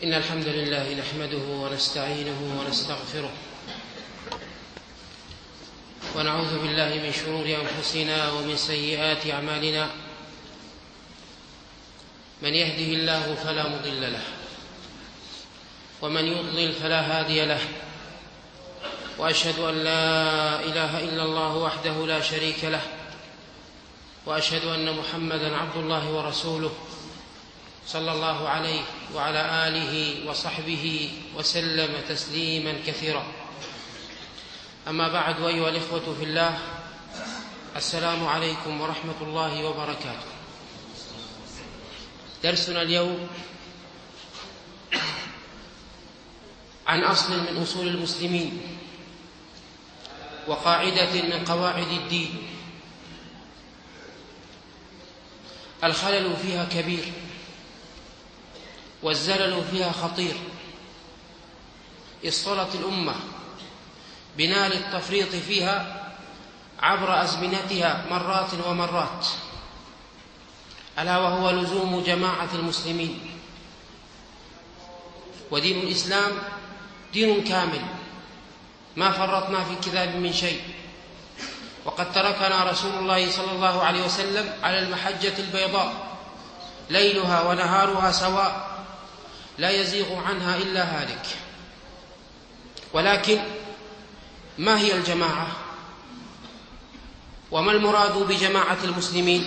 إن الحمد لله نحمده ونستعينه ونستغفره ونعوذ بالله من شرور أنفسنا ومن سيئات أعمالنا. من يهده الله فلا مضل له ومن يضلل فلا هادي له، وأشهد أن لا إله إلا الله وحده لا شريك له، وأشهد أن محمدًا عبد الله ورسوله صلى الله عليه وعلى آله وصحبه وسلم تسليمًا كثيرا. أما بعد، أيها الإخوة في الله، السلام عليكم ورحمة الله وبركاته. درسنا اليوم عن أصل من أصول المسلمين وقاعدة من قواعد الدين الخلل فيها كبير والزلل فيها خطير. اصطلت الأمة بنال التفريط فيها عبر أزمنتها مرات ومرات، ألا وهو لزوم جماعة المسلمين. ودين الإسلام دين كامل، ما فرطنا في كتاب من شيء، وقد تركنا رسول الله صلى الله عليه وسلم على المحجة البيضاء ليلها ونهارها سواء، لا يزيغ عنها إلا هالك. ولكن ما هي الجماعة؟ وما المراد بجماعة المسلمين؟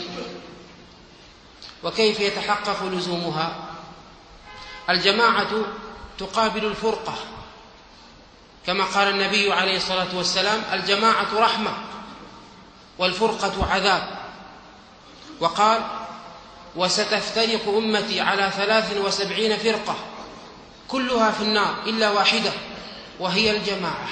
وكيف يتحقق لزومها؟ الجماعة تقابل الفرقة، كما قال النبي عليه الصلاة والسلام: الجماعة رحمة والفرقة عذاب. وقال: وستفترق أمتي على 73 فرقة كلها في النار إلا واحدة وهي الجماعة.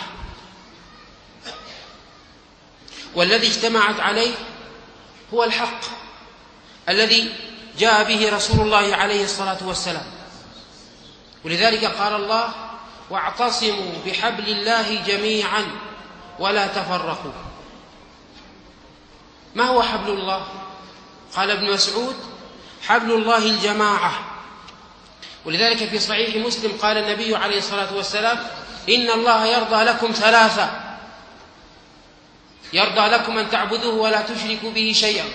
والذي اجتمعت عليه هو الحق الذي جاء به رسول الله عليه الصلاة والسلام. ولذلك قال الله: واعتصموا بحبل الله جميعا ولا تفرقوا. ما هو حبل الله؟ قال ابن مسعود: حبل الله الجماعة. ولذلك في صحيح مسلم قال النبي عليه الصلاة والسلام: إن الله يرضى لكم ثلاثة: يرضى لكم أن تعبدوه ولا تشركوا به شيئا،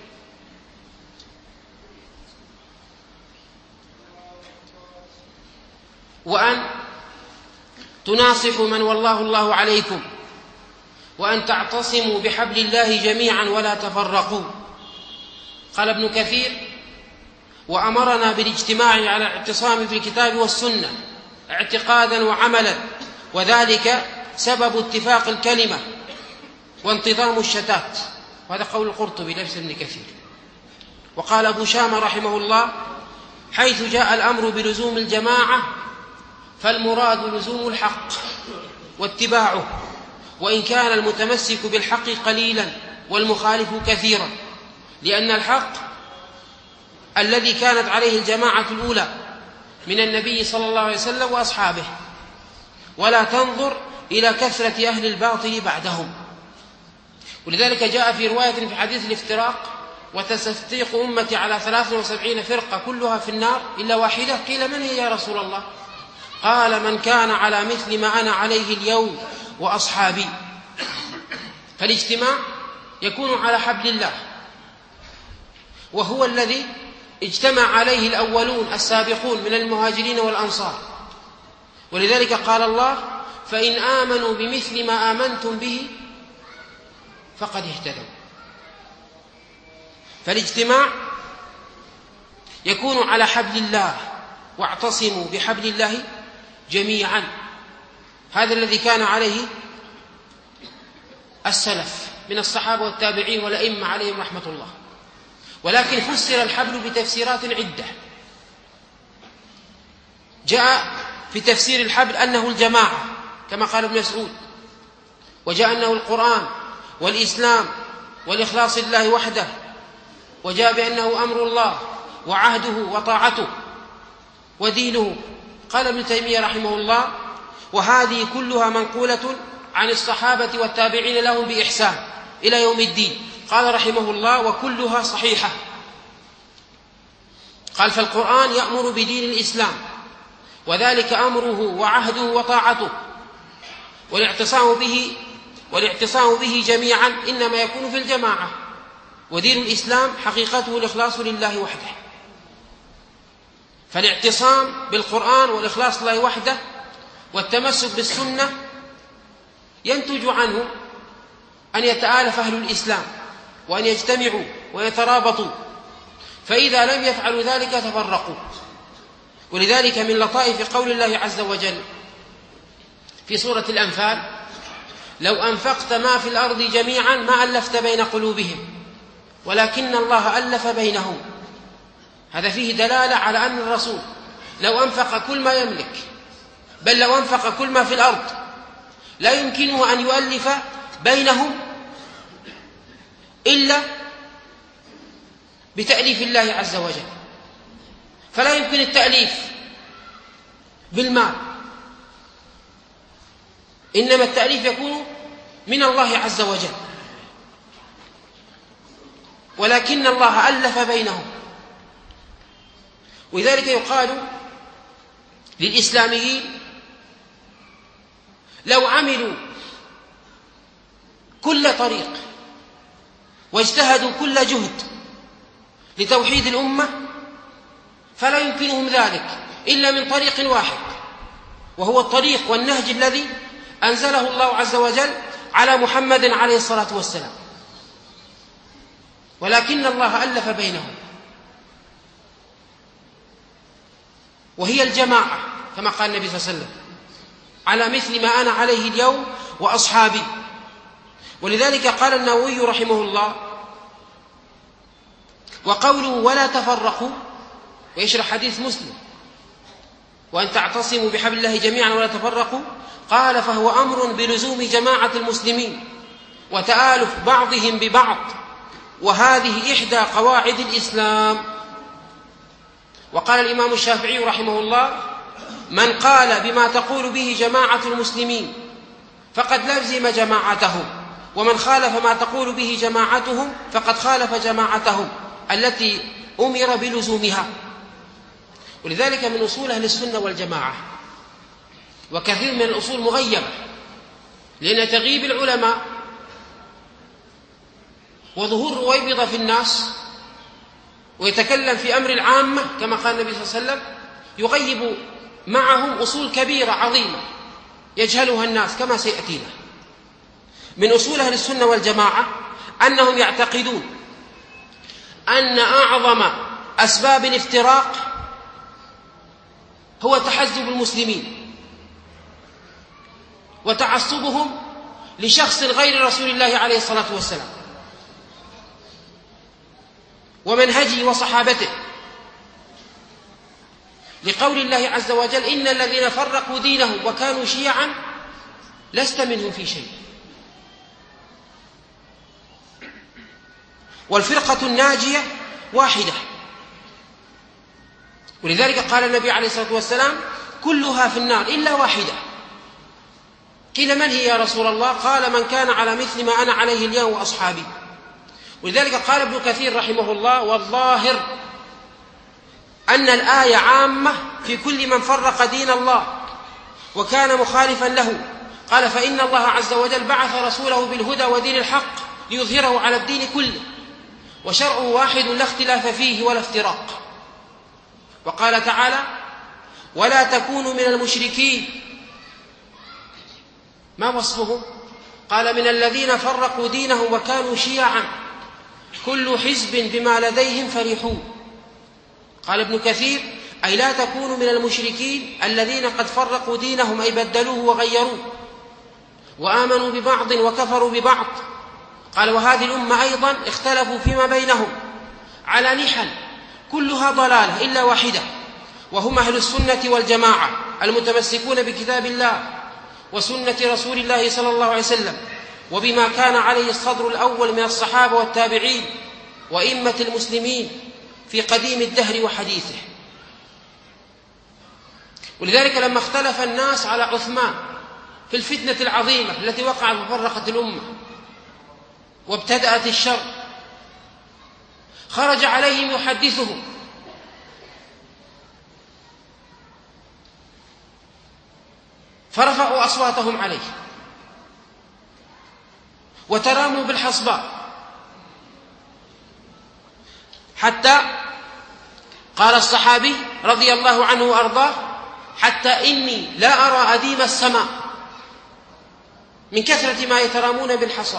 وأن تناصحوا من والله الله عليكم، وأن تعتصموا بحبل الله جميعا ولا تفرقوا. قال ابن كثير: وأمرنا بالاجتماع على الاعتصام في الكتاب والسنة اعتقادا وعملا، وذلك سبب اتفاق الكلمة وانتظام الشتات. وهذا قول القرطبي ليس ابن كثير. وقال أبو شامة رحمه الله: حيث جاء الأمر بلزوم الجماعة فالمراد لزوم الحق واتباعه، وإن كان المتمسك بالحق قليلا والمخالف كثيرا، لأن الحق الذي كانت عليه الجماعة الأولى من النبي صلى الله عليه وسلم وأصحابه، ولا تنظر إلى كثرة أهل الباطل بعدهم. ولذلك جاء في رواية في حديث الافتراق: وتستفترق أمتي على 73 فرقة كلها في النار إلا واحدة. قيل: من هي يا رسول الله؟ قال: من كان على مثل ما أنا عليه اليوم وأصحابي. فالاجتماع يكون على حبل الله، وهو الذي اجتمع عليه الأولون السابقون من المهاجرين والأنصار. ولذلك قال الله: فإن آمنوا بمثل ما آمنتم به فقد اهتدوا. فالاجتماع يكون على حبل الله، واعتصموا بحبل الله جميعا. هذا الذي كان عليه السلف من الصحابة والتابعين والأئمة عليهم رحمة الله. ولكن فسر الحبل بتفسيرات عدة. جاء في تفسير الحبل أنه الجماعة كما قال ابن مسعود، وجاء أنه القرآن والإسلام والإخلاص لله وحده، وجاء بأنه أمر الله وعهده وطاعته ودينه. قال ابن تيمية رحمه الله: وهذه كلها منقولة عن الصحابة والتابعين لهم بإحسان إلى يوم الدين. قال رحمه الله: وكلها صحيحة. قال: فالقرآن يأمر بدين الإسلام وذلك أمره وعهده وطاعته، والاعتصام به جميعا إنما يكون في الجماعة. ودين الإسلام حقيقته الإخلاص لله وحده، فالاعتصام بالقرآن والإخلاص لله وحده والتمسك بالسنة ينتج عنه أن يتآلف أهل الإسلام وأن يجتمعوا ويترابطوا، فإذا لم يفعلوا ذلك تفرقوا. ولذلك من لطائف قول الله عز وجل في سورة الأنفال: لو أنفقت ما في الأرض جميعا ما ألفت بين قلوبهم ولكن الله ألف بينهم. هذا فيه دلالة على أن الرسول لو أنفق كل ما يملك، بل لو أنفق كل ما في الأرض، لا يمكنه أن يؤلف بينهم إلا بتأليف الله عز وجل. فلا يمكن التأليف بالمال، إنما التأليف يكون من الله عز وجل، ولكن الله ألف بينهم. ولذلك يقال للإسلاميين: لو عملوا كل طريق واجتهدوا كل جهد لتوحيد الأمة فلا يمكنهم ذلك إلا من طريق واحد، وهو الطريق والنهج الذي أنزله الله عز وجل على محمد عليه الصلاة والسلام، ولكن الله ألف بينهم، وهي الجماعة كما قال النبي صلى الله عليه وسلم: على مثل ما أنا عليه اليوم وأصحابي. ولذلك قال النووي رحمه الله: وقوله ولا تفرقوا، ويشرح حديث مسلم: وأن تعتصموا بحبل الله جميعا ولا تفرقوا، قال: فهو أمر بلزوم جماعة المسلمين وتآلف بعضهم ببعض، وهذه إحدى قواعد الإسلام. وقال الإمام الشافعي رحمه الله: من قال بما تقول به جماعة المسلمين فقد لزم جماعتهم، ومن خالف ما تقول به جماعتهم فقد خالف جماعتهم التي أمر بلزومها. ولذلك من أصول أهل السنة والجماعة، وكثير من الأصول مغيبة لأن تغيب العلماء وظهور رويبضة في الناس ويتكلم في أمر العامة كما قال النبي صلى الله عليه وسلم، يغيب معهم أصول كبيرة عظيمة يجهلها الناس كما سيأتينا. من أصول أهل السنة والجماعة أنهم يعتقدون أن أعظم أسباب الافتراق هو تحزب المسلمين وتعصبهم لشخص غير رسول الله عليه الصلاة والسلام ومنهجه وصحابته، لقول الله عز وجل: إن الذين فرقوا دينهم وكانوا شيعا لست منهم في شيء. والفرقة الناجية واحدة. ولذلك قال النبي عليه الصلاة والسلام: كلها في النار إلا واحدة. قيل: من هي يا رسول الله؟ قال: من كان على مثل ما أنا عليه اليوم وأصحابي. ولذلك قال ابن كثير رحمه الله: والظاهر أن الآية عامة في كل من فرق دين الله وكان مخالفا له. قال: فإن الله عز وجل بعث رسوله بالهدى ودين الحق ليظهره على الدين كله، وشرعه واحد لا اختلاف فيه ولا افتراق. وقال تعالى: ولا تكونوا من المشركين. ما وصفهم؟ قال: من الذين فرقوا دينهم وكانوا شيعا كل حزب بما لديهم فرحون. قال ابن كثير: أي لا تكونوا من المشركين الذين قد فرقوا دينهم، أي بدلوه وغيروه وآمنوا ببعض وكفروا ببعض. قال: وهذه الأمة أيضا اختلفوا فيما بينهم على نحل كلها ضلالة إلا واحدة، وهم أهل السنة والجماعة المتمسكون بكتاب الله وسنة رسول الله صلى الله عليه وسلم، وبما كان عليه الصدر الأول من الصحابة والتابعين وإمة المسلمين في قديم الدهر وحديثه. ولذلك لما اختلف الناس على عثمان في الفتنة العظيمة التي وقعت وفرقت الأمة وابتدأت الشر، خرج عليهم يحدثهم فرفعوا أصواتهم عليه وتراموا بالحصباء، حتى قال الصحابي رضي الله عنه وأرضاه: حتى إني لا أرى أديم السماء من كثرة ما يترامون بالحصى،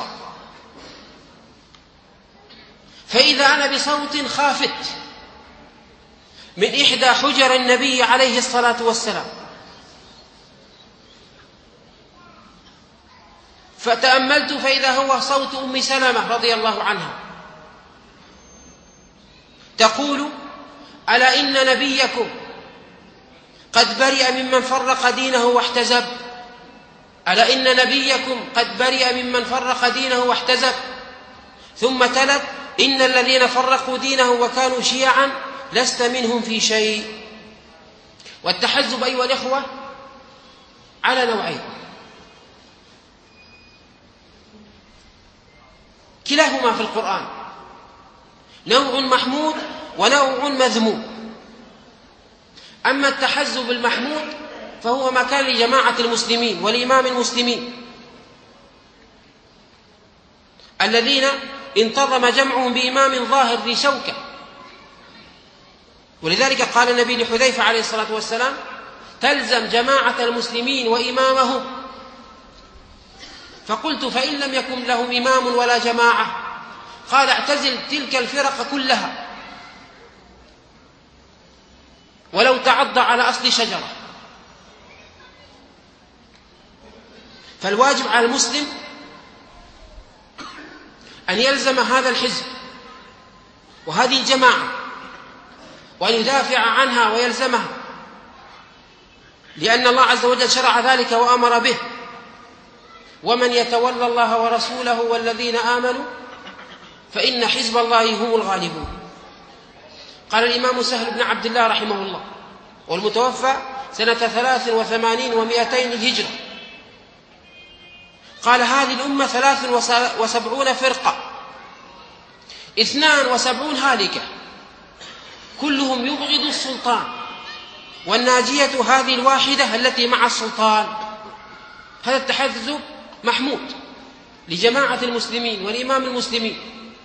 فإذا أنا بصوت خافت من إحدى حجر النبي عليه الصلاة والسلام، فتأملت فإذا هو صوت أم سلمة رضي الله عنها تقول: ألا إن نبيكم قد برئ ممن فرق دينه واحتزب، ألا إن نبيكم قد برئ ممن فرق دينه واحتزب. ثم تلت: إن الذين فرقوا دينه وكانوا شيعا لست منهم في شيء. والتحزب أيها الإخوة على نوعين: كلاهما في القرآن، نوع محمود ونوع مذموم. أما التحزب المحمود فهو ما كان لجماعة المسلمين والإمام المسلمين الذين انتظم جمعهم بإمام ظاهر ذي شوكة. ولذلك قال النبي لحذيفة عليه الصلاة والسلام: تلزم جماعة المسلمين وإمامهم. فقلت: فإن لم يكن لهم إمام ولا جماعة؟ قال: اعتزل تلك الفرق كلها ولو تعض على أصل شجرة. فالواجب على المسلم أن يلزم هذا الحزب وهذه الجماعة وأن يدافع عنها ويلزمها، لأن الله عز وجل شرع ذلك وأمر به: ومن يتولى الله ورسوله والذين آمنوا فإن حزب الله هم الغالبون. قال الإمام سهل بن عبد الله رحمه الله، والمتوفى سنة 83 و200 الهجرة، قال: هذه الأمة 73 فرقة، 72 هالكة، كلهم يبغض السلطان، والناجية هذه الواحدة التي مع السلطان. هذا التحزب محمود لجماعة المسلمين والإمام المسلمين.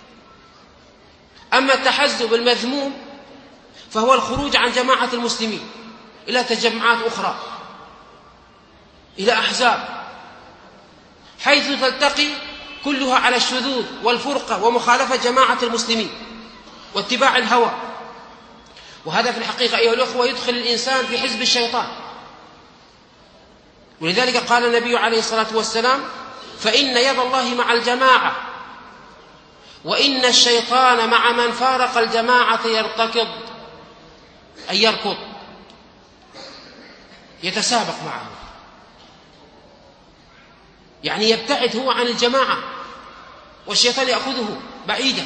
أما التحزب المذموم فهو الخروج عن جماعة المسلمين إلى تجمعات أخرى، إلى أحزاب، حيث تلتقي كلها على الشذوذ والفرقة ومخالفة جماعة المسلمين واتباع الهوى. وهذا في الحقيقة أيها الأخوة يدخل الإنسان في حزب الشيطان. ولذلك قال النبي عليه الصلاة والسلام: فإن يد الله مع الجماعة وإن الشيطان مع من فارق الجماعة يرتكض، أي يركض، يتسابق معه، يعني يبتعد هو عن الجماعة والشيطان يأخذه بعيدا.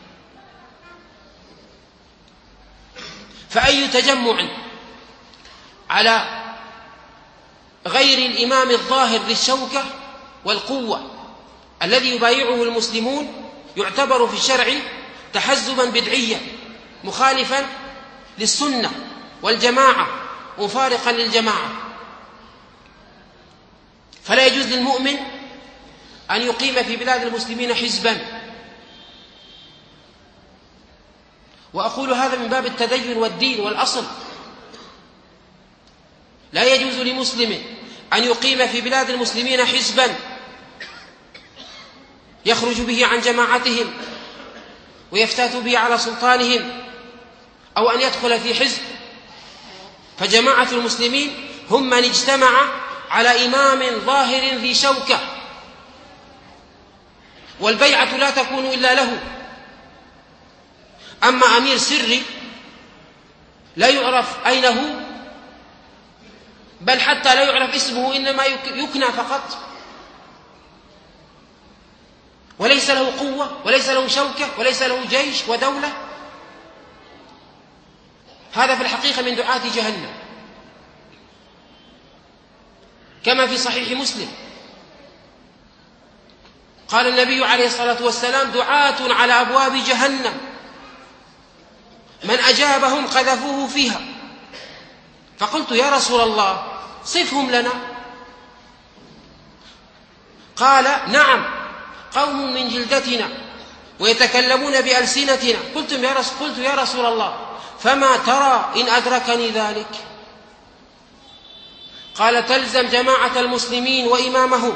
فأي تجمع على غير الإمام الظاهر ذي الشوكة والقوة الذي يبايعه المسلمون يعتبر في الشرع تحزبا بدعيا مخالفا للسنة والجماعة مفارقا للجماعة. فلا يجوز للمؤمن أن يقيم في بلاد المسلمين حزبا. وأقول هذا من باب التدين والدين والأصل. لا يجوز لمسلم أن يقيم في بلاد المسلمين حزبا يخرج به عن جماعتهم ويفتات به على سلطانهم، أو أن يدخل في حزب. فجماعة المسلمين هم من اجتمع على إمام ظاهر ذي شوكة، والبيعة لا تكون إلا له. أما أمير سري لا يعرف أين هو، بل حتى لا يعرف اسمه، إنما يكنى فقط، وليس له قوة وليس له شوكة وليس له جيش ودولة، هذا في الحقيقة من دعاة جهنم. كما في صحيح مسلم قال النبي عليه الصلاة والسلام: دعاة على أبواب جهنم من أجابهم قذفوه فيها. فقلت: يا رسول الله صفهم لنا. قال: نعم، قوم من جلدتنا ويتكلمون بألسنتنا. قلت يا رسول الله، فما ترى إن أدركني ذلك؟ قال: تلزم جماعة المسلمين وإمامهم.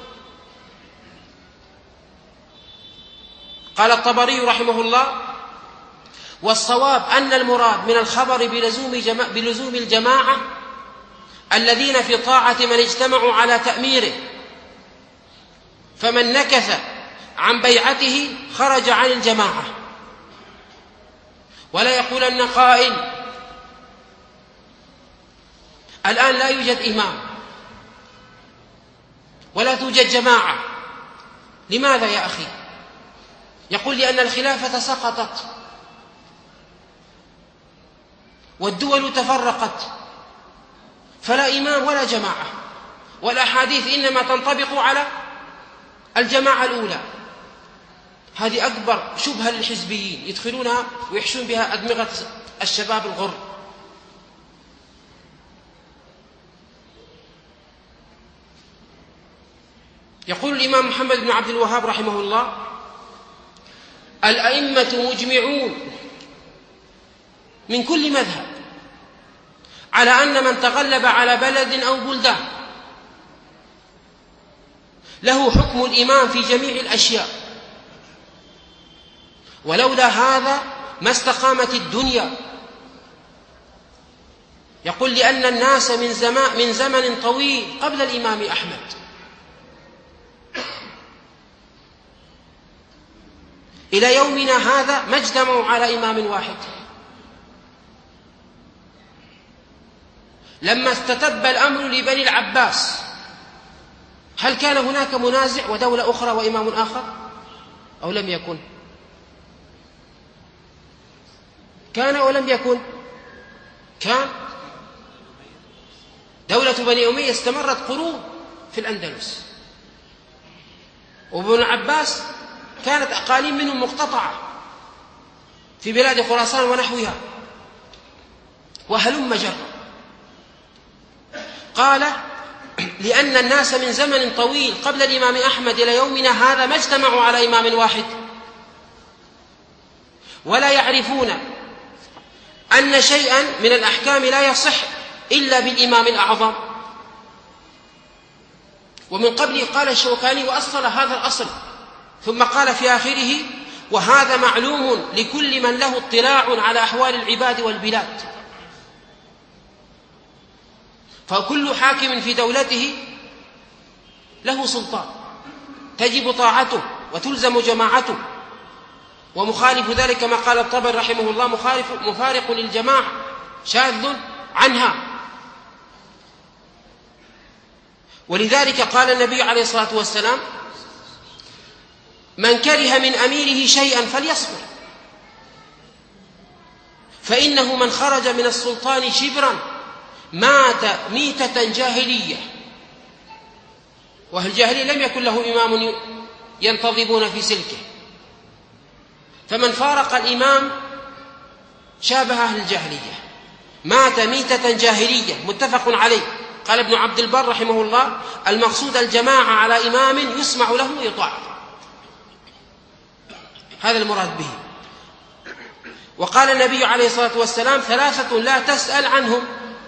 قال الطبري رحمه الله: والصواب أن المراد من الخبر بلزوم الجماعة الذين في طاعة من اجتمعوا على تأميره، فمن نكث عن بيعته خرج عن الجماعة. ولا يقولن قائل: الآن لا يوجد إمام ولا توجد جماعة. لماذا يا أخي؟ يقول: لأن الخلافة سقطت والدول تفرقت، فلا إمام ولا جماعة، والأحاديث إنما تنطبق على الجماعة الأولى. هذه أكبر شبهة للحزبيين يدخلونها ويحشون بها أدمغة الشباب الغر. يقول الإمام محمد بن عبد الوهاب رحمه الله: الأئمة مجمعون من كل مذهب على أن من تغلب على بلد أو بلدان له حكم الإمام في جميع الأشياء، ولولا هذا ما استقامت الدنيا. يقول: لأن الناس من زمن طويل قبل الإمام أحمد إلى يومنا هذا ما اجتمعوا على إمام واحد. لما استتب الأمر لبني العباس، هل كان هناك منازع ودولة أخرى وإمام آخر أو لم يكن؟ كان أو لم يكن؟ كان. دولة بني أمية استمرت قرون في الأندلس، وبني العباس كانت أقاليم منهم مقتطعة في بلاد خراسان ونحوها، وهلم جر. قال: لأن الناس من زمن طويل قبل الإمام أحمد إلى يومنا هذا ما اجتمعوا على إمام واحد، ولا يعرفون أن شيئا من الأحكام لا يصح إلا بالإمام الأعظم. ومن قبله قال الشوكاني وأصل هذا الأصل، ثم قال في آخره: وهذا معلوم لكل من له اطلاع على أحوال العباد والبلاد. فكل حاكم في دولته له سلطان تجب طاعته وتلزم جماعته، ومخالف ذلك ما قال الطبري رحمه الله: مفارق للجماعة شاذ عنها. ولذلك قال النبي عليه الصلاة والسلام: من كره من أميره شيئا فليصبر، فإنه من خرج من السلطان شبرا مات ميتة جاهلية. وأهل الجاهلية لم يكن له إمام ينتظبون في سلكه، فمن فارق الإمام شابه أهل الجاهلية، مات ميتة جاهلية، متفق عليه. قال ابن عبد البر رحمه الله: المقصود الجماعة على إمام يسمع له ويطاع، هذا المراد به. وقال النبي عليه الصلاة والسلام: ثلاثة لا تسأل عنهم: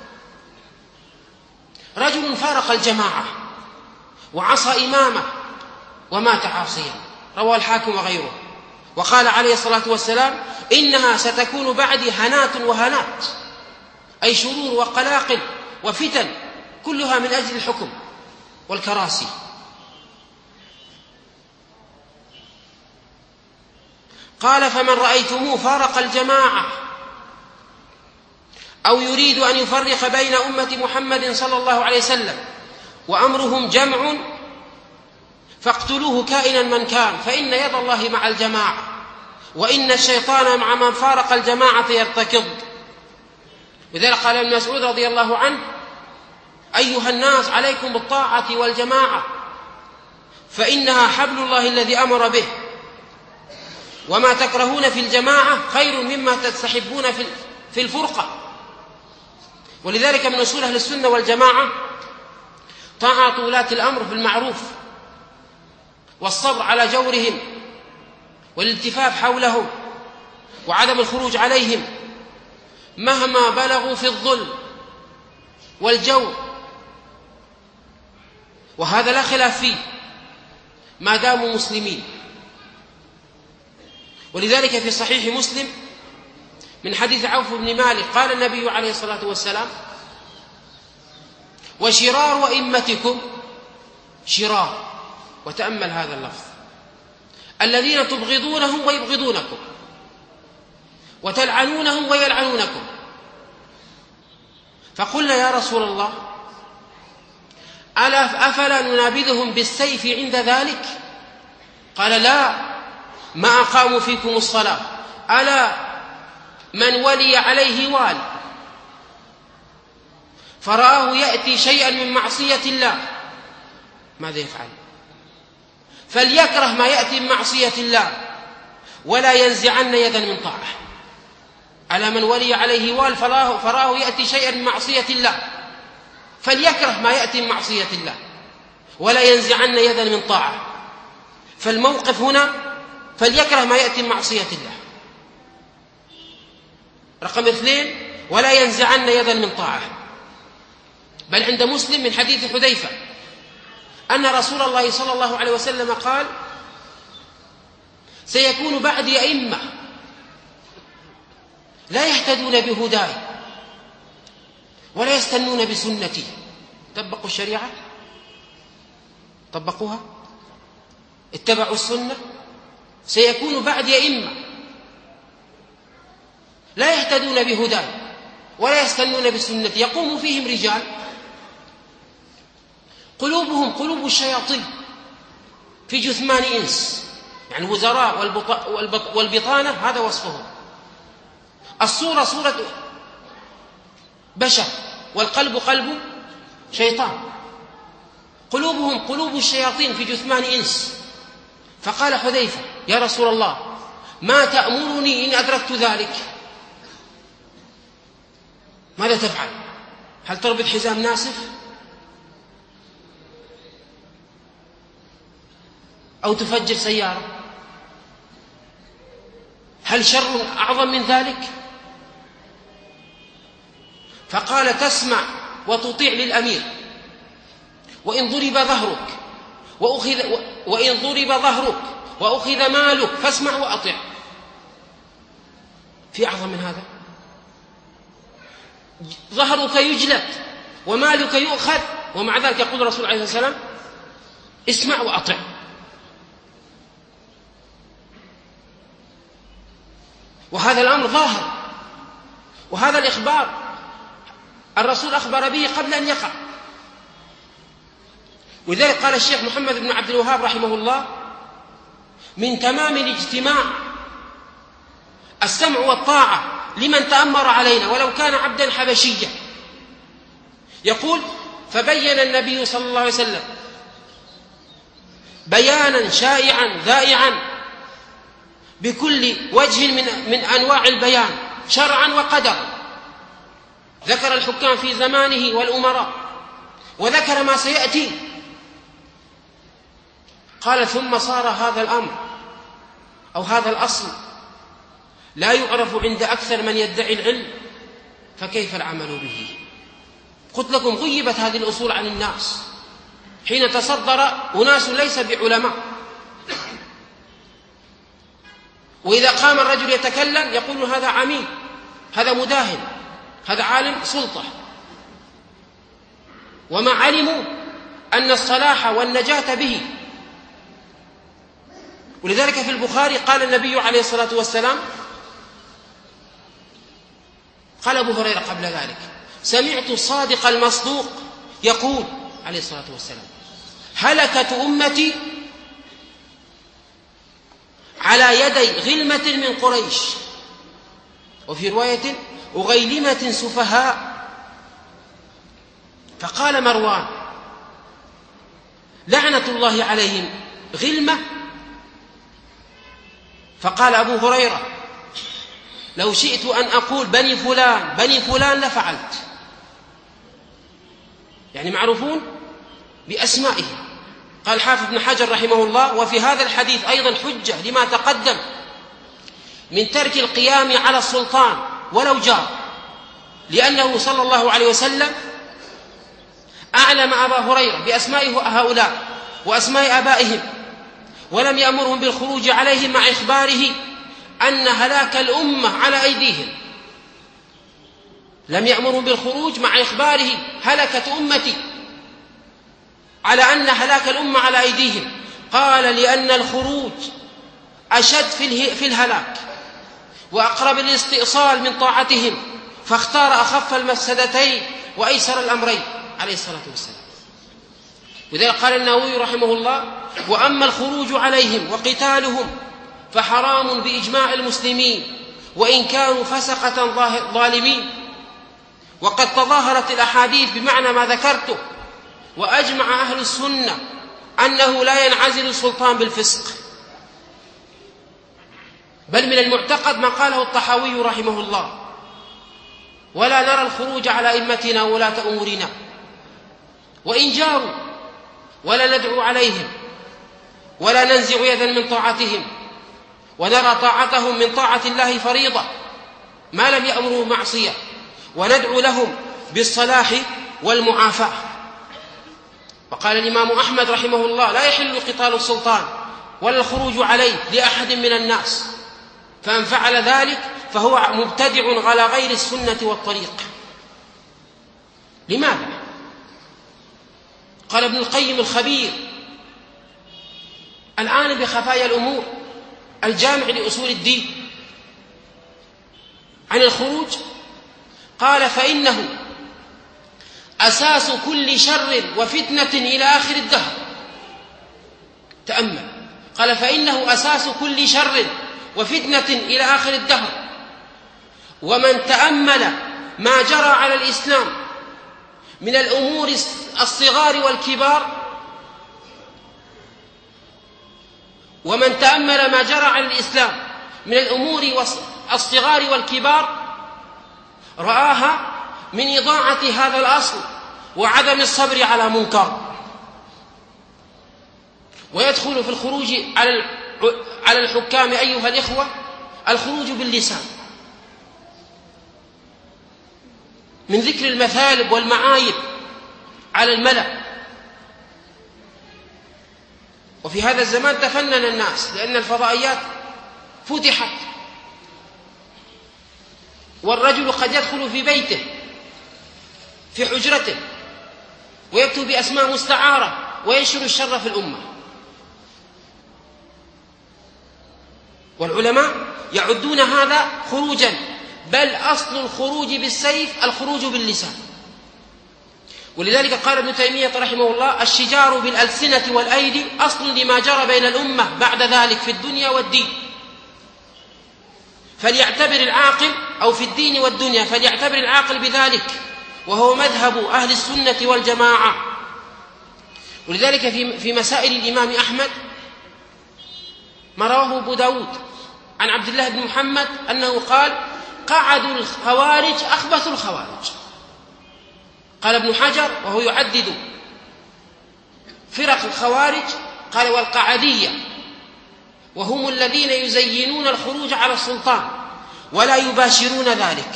رجل فارق الجماعة وعصى إمامه ومات عاصيا، رواه الحاكم وغيره. وقال عليه الصلاة والسلام: إنها ستكون بعدي هنات وهنات، أي شرور وقلاقل وفتن، كلها من أجل الحكم والكراسي. قال: فمن رأيتموه فارق الجماعة أو يريد أن يفرق بين أمة محمد صلى الله عليه وسلم وأمرهم جمع فاقتلوه كائنا من كان، فإن يد الله مع الجماعة، وإن الشيطان مع من فارق الجماعة يرتكض. لذلك قال ابن مسعود رضي الله عنه: أيها الناس عليكم بالطاعة والجماعة، فإنها حبل الله الذي أمر به، وما تكرهون في الجماعة خير مما تستحبون في الفرقة. ولذلك من أصول أهل السنة والجماعة طاعة ولاة الأمر بالمعروف والصبر على جورهم والالتفاف حولهم وعدم الخروج عليهم مهما بلغوا في الظلم والجور، وهذا لا خلاف فيه ما داموا مسلمين. ولذلك في صحيح مسلم من حديث عوف بن مالك قال النبي عليه الصلاة والسلام: وشرار أئمتكم شرار، وتأمل هذا اللفظ، الذين تبغضونهم ويبغضونكم وتلعنونهم ويلعنونكم. فقلنا: يا رسول الله، أفلا ننابذهم بالسيف عند ذلك؟ قال: لا، ما أقاموا فيكم الصلاة. ألا من ولي عليه وال فرآه يأتي شيئا من معصية الله ماذا يفعل؟ فليكره ما يأتي من معصية الله ولا ينزعن يدا من طاعة. على من ولي عليه وال فرآه يأتي شيئا من معصية الله فليكره ما يأتي من معصية الله ولا ينزعن يدا من طاعة. فالموقف هنا فليكره ما يأتي من معصية الله. رقم 2: ولا ينزعن يدا من طاعة. بل عند مسلم من حديث حذيفة أن رسول الله صلى الله عليه وسلم قال: سيكون بعدي أئمة لا يهتدون بهداي ولا يستنون بسنتي. طبقوا الشريعة، طبقوها، اتبعوا السنة. سيكون بعدي أئمة لا يهتدون بهداي ولا يستنون بسنتي، يقوم فيهم رجال قلوبهم قلوب الشياطين في جثمان إنس، يعني وزراء والبطانة هذا وصفهم. الصورة صورة بشر والقلب قلب شيطان، قلوبهم قلوب الشياطين في جثمان إنس. فقال حذيفة: يا رسول الله، ما تأمرني إن أدركت ذلك؟ ماذا تفعل؟ هل تربط حزام ناسف أو تفجر سيارة؟ هل شر أعظم من ذلك؟ فقال: تسمع وتطيع للأمير وإن ضرب ظهرك وأخذ مالك فاسمع وأطع. في أعظم من هذا؟ ظهرك يجلد ومالك يؤخذ ومع ذلك يقول الرسول عليه الصلاة والسلام: اسمع وأطع. وهذا الأمر ظاهر، وهذا الإخبار الرسول أخبر به قبل أن يقع. ولذلك قال الشيخ محمد بن عبد الوهاب رحمه الله: من تمام الاجتماع السمع والطاعة لمن تأمر علينا ولو كان عبدا حبشيا. يقول: فبين النبي صلى الله عليه وسلم بيانا شائعا ذائعا بكل وجه من أنواع البيان شرعا وقدرا. ذكر الحكام في زمانه والأمراء وذكر ما سيأتي. قال: ثم صار هذا الأمر أو هذا الأصل لا يعرف عند أكثر من يدعي العلم، فكيف العمل به؟ قلت لكم غيبت هذه الأصول عن الناس حين تصدر أناس ليس بعلماء، وإذا قام الرجل يتكلم يقول: هذا عميل، هذا مداهن، هذا عالم سلطة. وما علموا أن الصلاح والنجاة به. ولذلك في البخاري قال النبي عليه الصلاة والسلام، قال أبو هريرة قبل ذلك: سمعت الصادق المصدوق يقول عليه الصلاة والسلام: هلكت أمتي على يدي غلمة من قريش، وفي رواية أغيلمة سفهاء. فقال مروان: لعنة الله عليهم، غلمة؟ فقال أبو هريرة: لو شئت أن أقول بني فلان بني فلان لفعلت. يعني معروفون بأسمائهم قال الحافظ ابن حجر رحمه الله: وفي هذا الحديث أيضا حجة لما تقدم من ترك القيام على السلطان ولو جار، لأنه صلى الله عليه وسلم أعلم أبا هريرة بأسماء هؤلاء وأسماء آبائهم، ولم يأمرهم بالخروج عليهم مع إخباره أن هلاك الأمة على أيديهم. لم يأمرهم بالخروج مع إخباره هلكت أمتي، على أن هلاك الأمة على أيديهم. قال: لأن الخروج أشد في الهلاك وأقرب للاستئصال من طاعتهم، فاختار أخف المفسدتين وأيسر الأمرين عليه الصلاة والسلام. وذلك قال النووي رحمه الله: وأما الخروج عليهم وقتالهم فحرام بإجماع المسلمين وإن كانوا فسقة ظالمين. وقد تظاهرت الأحاديث بمعنى ما ذكرته، وأجمع أهل السنة أنه لا ينعزل السلطان بالفسق، بل من المعتقد ما قاله الطحاوي رحمه الله: ولا نرى الخروج على أئمتنا وولاة أمورنا وإن جاروا، ولا ندعو عليهم ولا ننزع يدا من طاعتهم، ونرى طاعتهم من طاعة الله فريضة ما لم يأمروا معصية، وندعو لهم بالصلاح والمعافاة. وقال الإمام أحمد رحمه الله: لا يحل قتال السلطان ولا الخروج عليه لأحد من الناس، فمن فعل ذلك فهو مبتدع على غير السنة والطريق. لماذا؟ قال ابن القيم الخبير الآن بخفايا الأمور الجامع لأصول الدين عن الخروج، قال: فإنه أساس كل شر وفتنة إلى آخر الدهر. تأمل، قال: فإنه أساس كل شر وفتنة إلى آخر الدهر. ومن تأمل ما جرى على الإسلام من الأمور الصغار والكبار، ومن تأمل ما جرى على الإسلام من الأمور الصغار والكبار رآها من إضاعة هذا الأصل وعدم الصبر على منكر. ويدخل في الخروج على الحكام أيها الإخوة الخروج باللسان، من ذكر المثالب والمعايب على الملأ. وفي هذا الزمان تفنن الناس، لأن الفضائيات فتحت، والرجل قد يدخل في بيته في حجرته ويكتب بأسماء مستعارة وينشر الشر في الأمة. والعلماء يعدون هذا خروجا، بل أصل الخروج بالسيف الخروج باللسان. ولذلك قال ابن تيمية رحمه الله: الشجار بالألسنة والأيدي أصل لما جرى بين الأمة بعد ذلك في الدنيا والدين. فليعتبر العاقل، أو في الدين والدنيا فليعتبر العاقل بذلك، وهو مذهب أهل السنة والجماعة. ولذلك في مسائل الإمام أحمد ما رواه أبو داود عن عبد الله بن محمد أنه قال: قعدوا الخوارج أخبث الخوارج. قال ابن حجر وهو يعدد فرق الخوارج، قال: والقعدية، وهم الذين يزينون الخروج على السلطان ولا يباشرون ذلك.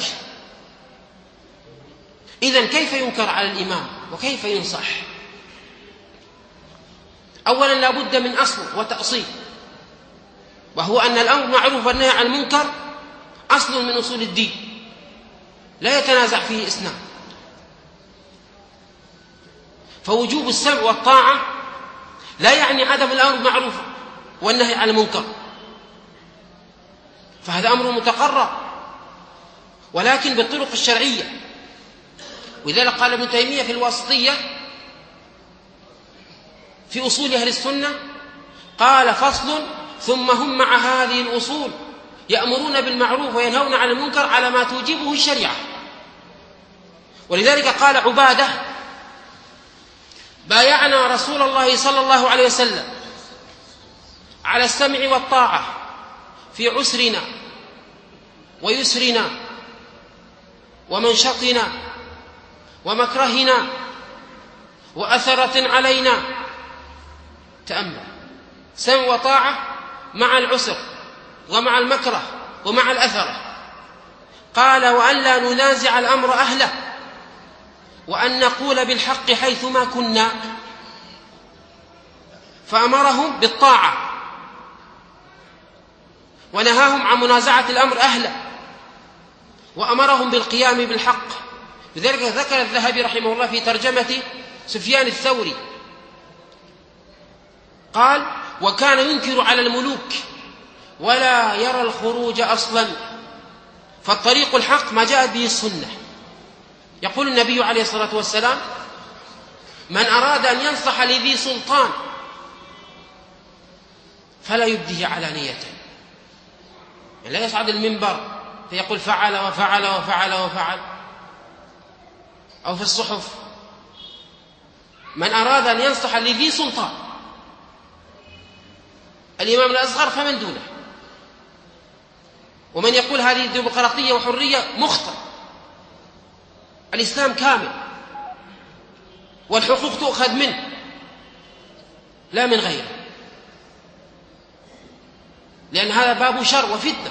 إذن كيف ينكر على الإمام وكيف ينصح؟ أولا لا بد من أصل وتأصيل، وهو أن الأمر معروف والنهي عن المنكر أصل من أصول الدين لا يتنازع فيه اثنان. فوجوب السمع والطاعة لا يعني عدم الأمر بالمعروف والنهي عن المنكر، فهذا أمر متقرر ولكن بالطرق الشرعية. ولذلك قال ابن تيمية في الواسطية في أصول أهل السنة، قال: فصل: ثم هم مع هذه الأصول يأمرون بالمعروف وينهون عن المنكر على ما توجبه الشريعة. ولذلك قال عبادة: بايعنا رسول الله صلى الله عليه وسلم على السمع والطاعة في عسرنا ويسرنا ومنشطنا ومكرهنا وأثرة علينا تأمل، سمع وطاعة مع العسر ومع المكره ومع الأثرة. قال: وأن لا ننازع الأمر أهله، وأن نقول بالحق حيثما كنا. فأمرهم بالطاعة ونهاهم عن منازعة الأمر أهله، وأمرهم بالقيام بالحق. لذلك ذكر الذهبي رحمه الله في ترجمة سفيان الثوري، قال: وكان ينكر على الملوك ولا يرى الخروج أصلا، فالطريق الحق ما جاءت به السنة. يقول النبي عليه الصلاة والسلام: من أراد أن ينصح لذي سلطان فلا يبديه علانية، لا يصعد المنبر فيقول فعل وفعل وفعل وفعل، أو في الصحف. من أراد أن ينصح لذي سلطان، الإمام الأصغر فمن دونه. ومن يقول هذه ديمقراطية وحرية مخطئ. الإسلام كامل والحقوق تؤخذ منه لا من غيره، لأن هذا باب شر وفتنة.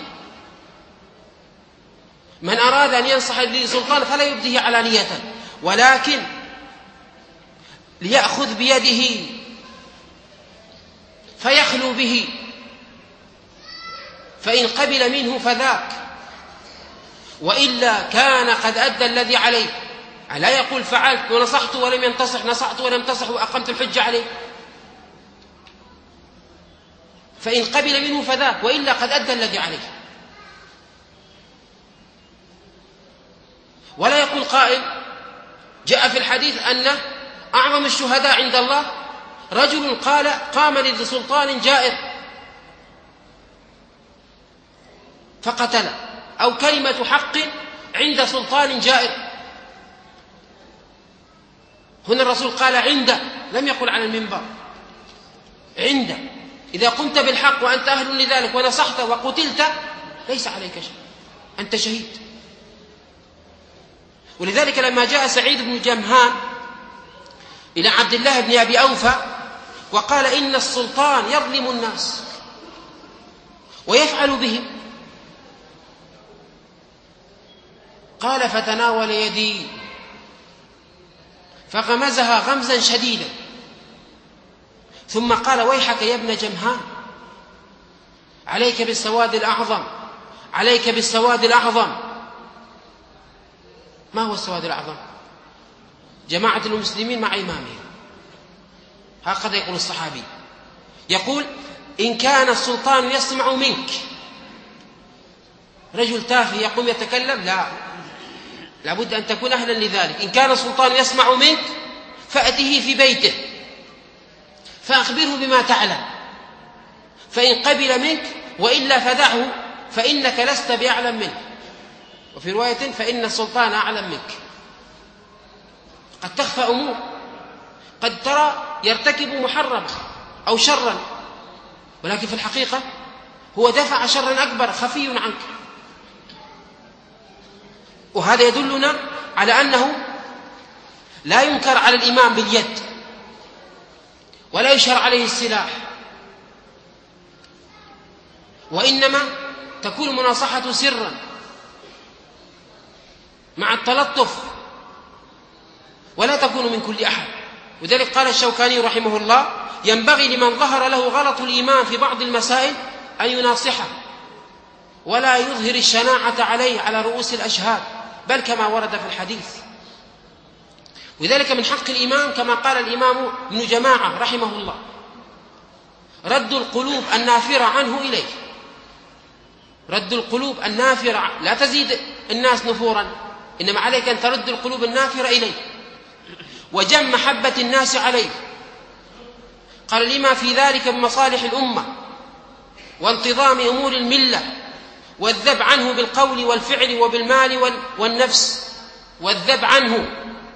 من أراد أن ينصح لذي سلطان فلا يبديه علانية، ولكن ليأخذ بيده فيخلو به، فإن قبل منه فذاك، وإلا كان قد أدى الذي عليه. لا يقول فعلت ونصحت ولم ينتصح، نصحت ولم ينتصح وأقمت الحجة عليه. فإن قبل منه فذاك، وإلا قد أدى الذي عليه. ولا يقول قائل: جاء في الحديث أن أعظم الشهداء عند الله رجل قام لذي سلطان جائر فقتل، أو كلمة حق عند سلطان جائر. هنا الرسول قال عند، لم يقل على المنبر، عند. إذا قمت بالحق وأنت أهل لذلك ونصحت وقتلت ليس عليك شيء، أنت شهيد. ولذلك لما جاء سعيد بن جمهان إلى عبد الله بن أبي أوفى وقال: إن السلطان يظلم الناس ويفعل بهم، قال: فتناول يدي فغمزها غمزا شديدا، ثم قال: ويحك يا ابن جمهان، عليك بالسواد الأعظم، عليك بالسواد الأعظم. ما هو السواد الأعظم؟ جماعة المسلمين مع إمامهم. هكذا يقول الصحابي، يقول: إن كان السلطان يسمع منك، رجل تافه يقوم يتكلم، لا بد أن تكون أهلا لذلك. إن كان السلطان يسمع منك فأته في بيته فأخبره بما تعلم، فإن قبل منك وإلا فدعه، فإنك لست بأعلم منه. وفي رواية: فإن السلطان أعلم منك. قد تخفى أمور، قد ترى يرتكب محرما أو شرا، ولكن في الحقيقة هو دفع شرا أكبر خفي عنك. وهذا يدلنا على أنه لا ينكر على الإمام باليد، ولا يشهر عليه السلاح، وإنما تكون المناصحة سرا مع التلطف، ولا تكون من كل أحد. وذلك قال الشوكاني رحمه الله: ينبغي لمن ظهر له غلط الإمام في بعض المسائل أن يناصحه، ولا يظهر الشناعة عليه على رؤوس الأشهاد، بل كما ورد في الحديث. وذلك من حق الإمام كما قال الإمام ابن جماعة رحمه الله: رد القلوب النافرة عنه إليه. رد القلوب النافرة، لا تزيد الناس نفورا، إنما عليك أن ترد القلوب النافرة إليه، وجم محبة الناس عليه. قال: لما في ذلك من مصالح الأمة وانتظام أمور الملة، والذب عنه بالقول والفعل وبالمال والنفس، والذب عنه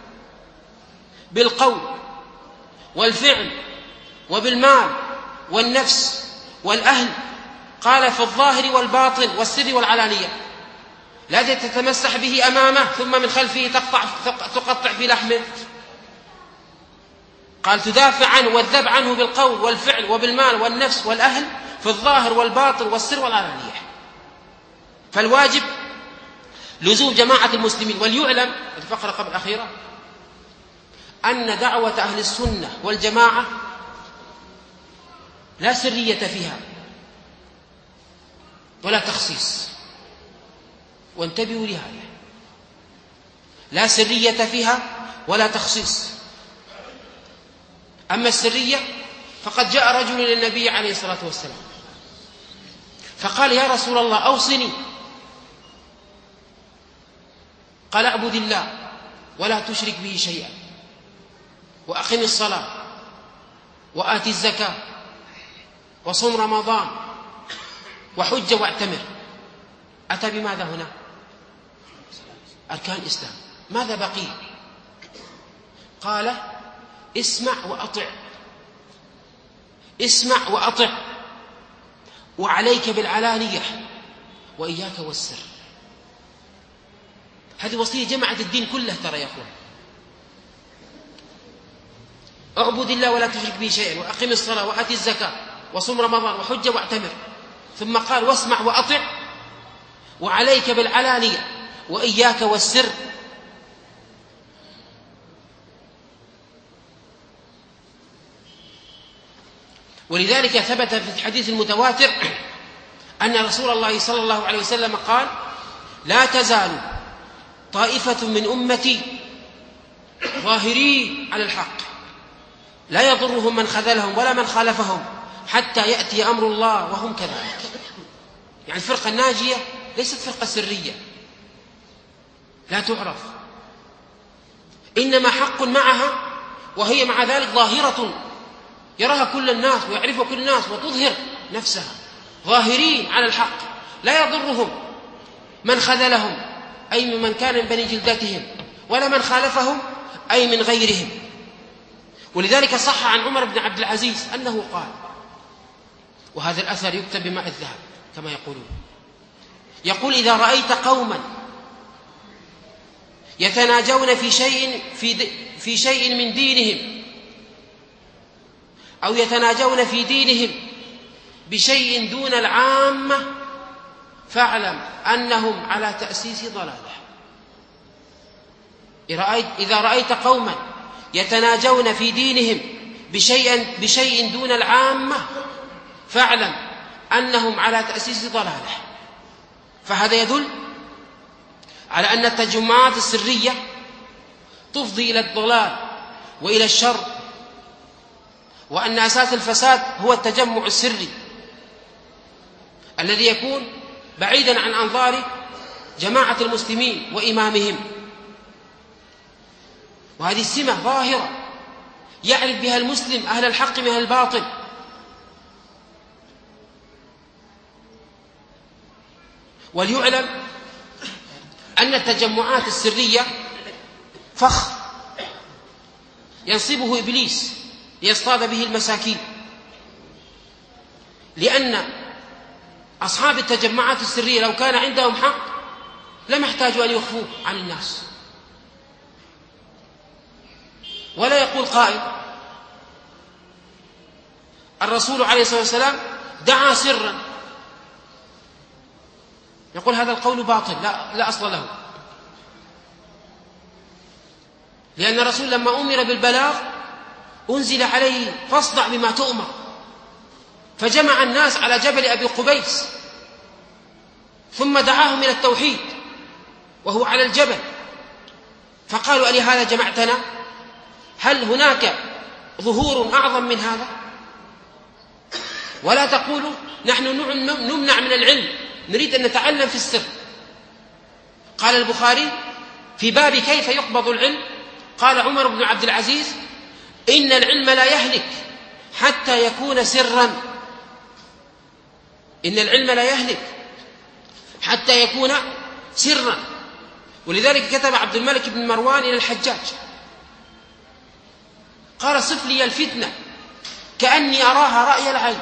بالقول والفعل وبالمال والنفس والأهل. قال: في الظاهر والباطن والسر والعلانية، لا تتمسح به أمامه ثم من خلفه تقطع في لحمه. قال تدافع عنه والذب عنه بالقول والفعل وبالمال والنفس والأهل في الظاهر والباطن والسر والعلانية. فالواجب لزوم جماعة المسلمين. وليعلم الفقرة قبل الأخيرة أن دعوة أهل السنة والجماعة لا سرية فيها ولا تخصيص، وانتبهوا لهذا، لا سرية فيها ولا تخصيص. أما السرية فقد جاء رجل للنبي عليه الصلاة والسلام فقال يا رسول الله أوصني. قال اعبد الله ولا تشرك به شيئا وأقم الصلاة وآت الزكاة وصم رمضان وحج واعتمر. أتى بماذا هنا؟ أركان الإسلام. ماذا بقي؟ قال اسمع وأطع، اسمع وأطع، وعليك بالعلانية وإياك والسر. هذه وصية جمعت الدين كله ترى يا أخوان. اعبد الله ولا تشرك به شيئا وأقم الصلاة وآت الزكاة وصم رمضان وحج واعتمر، ثم قال واسمع وأطع وعليك بالعلانية وإياك والسر. ولذلك ثبت في الحديث المتواتر أن رسول الله صلى الله عليه وسلم قال لا تزال طائفة من أمتي ظاهرين على الحق لا يضرهم من خذلهم ولا من خالفهم حتى يأتي أمر الله وهم كذلك. يعني الفرقة الناجية ليست فرقة سرية لا تعرف، إنما حق معها، وهي مع ذلك ظاهرة يراها كل الناس ويعرفها كل الناس وتظهر نفسها. ظاهرين على الحق لا يضرهم من خذلهم أي ممن كان من بني جلدتهم ولا من خالفهم أي من غيرهم. ولذلك صح عن عمر بن عبد العزيز أنه قال، وهذا الأثر يكتب بماء الذهب كما يقولون، يقول إذا رأيت قوما يتناجون في شيء من دينهم أو يتناجون في دينهم بشيء دون العامة فاعلم أنهم على تأسيس ضلالة. إذا رأيت قوما يتناجون في دينهم بشيء دون العامة فاعلم أنهم على تأسيس ضلالة. فهذا يدل على أن التجمعات السرية تفضي إلى الضلال وإلى الشر، وأن أساس الفساد هو التجمع السري الذي يكون بعيدا عن أنظار جماعة المسلمين وإمامهم. وهذه السمة ظاهرة يعرف بها المسلم أهل الحق من أهل الباطل. وليعلم أن التجمعات السرية فخ ينصبه إبليس ليصطاد به المساكين، لأن أصحاب التجمعات السرية لو كان عندهم حق لم يحتاجوا أن يخفوه عن الناس. ولا يقول قائل الرسول عليه الصلاة والسلام دعا سرا، يقول هذا القول باطل لا أصل له، لأن الرسول لما أمر بالبلاغ أنزل عليه فاصدع بما تؤمر، فجمع الناس على جبل أبي قبيس ثم دعاهم إلى التوحيد وهو على الجبل، فقالوا ألهذا جمعتنا؟ هل هناك ظهور أعظم من هذا؟ ولا تقولوا نحن نمنع من العلم، نريد أن نتعلم في السر. قال البخاري في باب كيف يقبض العلم، قال عمر بن عبد العزيز إن العلم لا يهلك حتى يكون سرا، إن العلم لا يهلك حتى يكون سرا. ولذلك كتب عبد الملك بن مروان إلى الحجاج قال صف لي الفتنة كأني أراها رأي العين،